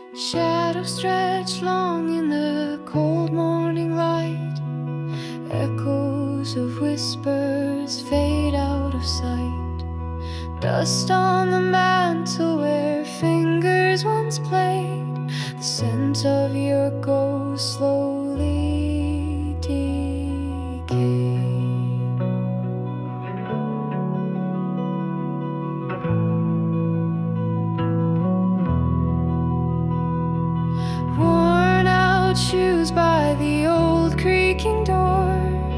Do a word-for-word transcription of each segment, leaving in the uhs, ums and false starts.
Shadows stretch long in the cold morning light. Echoes of whispers fade out of sight. Dust on the mantle where fingers once played. The scent of your ghost slowly decay. Worn out shoes by the old creaking door.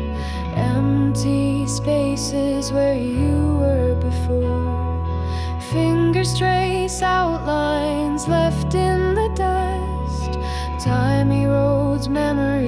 Empty spaces where you were before. Fingers trace outlines left in the dust. Time erodes memory.